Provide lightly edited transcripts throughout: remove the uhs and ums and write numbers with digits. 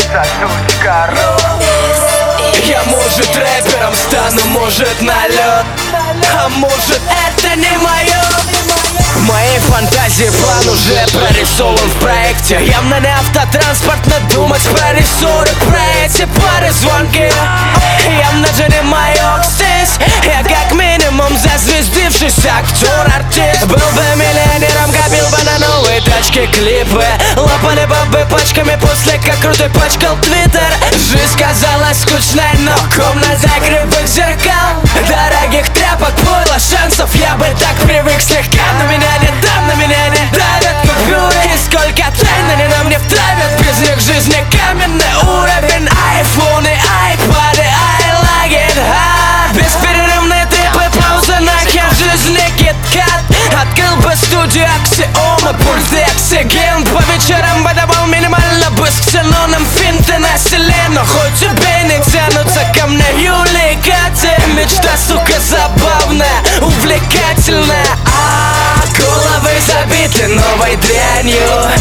Я, может, рэпером стану, может, на лед, а может, это не мое. В моей фантазии план уже прорисован в проекте. Явно не автотранспорт, надумать про рисунок, про эти пары звонки. Явно же не мое здесь. Я как минимум зазвездившийся актер-артист. Был бы миллионером, копил бы на новые тачки, клипы. Лопали бы пачками после как крутой пачкал твиттер. Жизнь казалась скучной, но комната кривых зеркал, дорогих тряпок, пойло, шансов. Я бы так привык слегка, но меня не дам, на меня не давят купюры. И сколько тайн они на мне втравят. Без них жизнь не каменный уровень. Айфоны, айпады, I like it hard. Бесперерывные трипы, пауза, нахер в жизни кит-кат. Открыл бы студию Аксиома, пульсы, оксиген. По вечерам выдавал минимально быск ксеноном финты на селе. Но хоть убей, не тянутся ко мне Юлия и Катя. Мечта, сука, забавная, увлекательная. Головы забиты новой дрянью,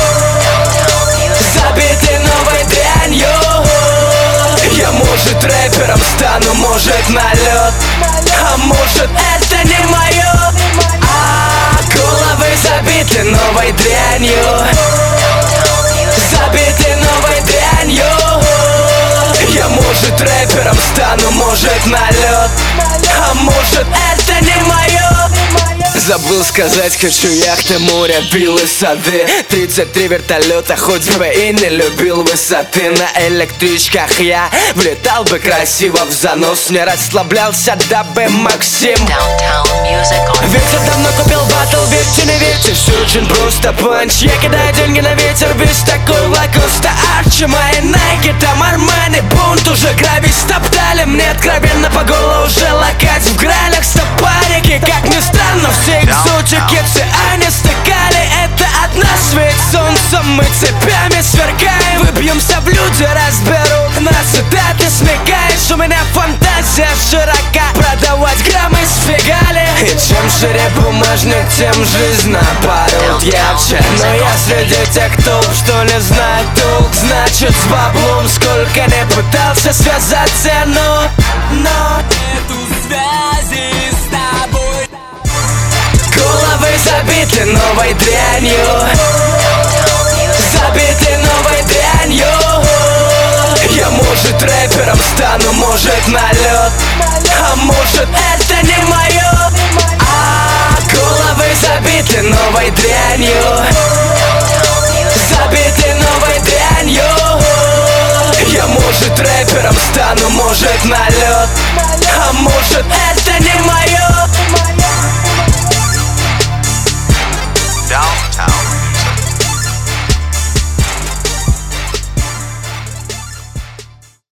забиты новой дрянью. Я, может, рэпером стану, может, на лед, а может, это не мое. Головы забиты новой дрянью, забиты новой дрянью. Я, может, рэпером стану, может, на лед, а может, это не мое. Забыл сказать, хочу яхты, море, виллы, сады. 33 вертолета, хоть бы и не любил высоты. На электричках я влетал бы красиво в занос. Не расслаблялся, дабы Максим. Ветер давно купил батл, верьте, не верьте, все очень просто, панч. Я кидаю деньги на ветер, весь такой лакоста Арчи. Мои Найки, там Армани, бунт уже грави стоптали. Мне откровенно по голову уже локать в гралях стопарики. Как ни странно, все экзотики они стыкали. Это от нас ведь солнцем мы цепями сверкаем. Выбьемся в люди, разберут нас цитаты, смекаешь. У меня фантазия широка, продавать граммы с фигали. И чем шире бумажник, тем жизнь наоборот ярче. Но я среди тех топ, что не знает толк. Значит, с баблом сколько не пытался связаться, но нету связи с тобой. Головы забиты новой дрянью, забиты новой дрянью. Я, может, рэпером стану, может, на лед, а может, это не мое. Головы забиты новой дрянью,